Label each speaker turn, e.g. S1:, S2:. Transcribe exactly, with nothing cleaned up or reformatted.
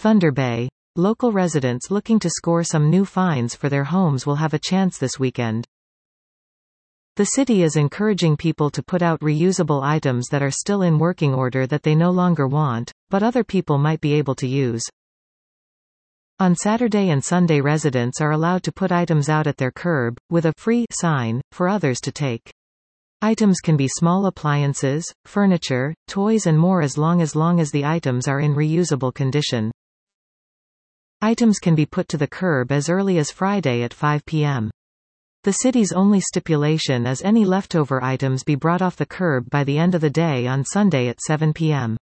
S1: Thunder Bay. Local residents looking to score some new finds for their homes will have a chance this weekend. The city is encouraging people to put out reusable items that are still in working order that they no longer want, but other people might be able to use. On Saturday and Sunday, residents are allowed to put items out at their curb, with a free sign, for others to take. Items can be small appliances, furniture, toys and more as long as long as the items are in reusable condition. Items can be put to the curb as early as Friday at five p m The city's only stipulation is any leftover items be brought off the curb by the end of the day on Sunday at seven p m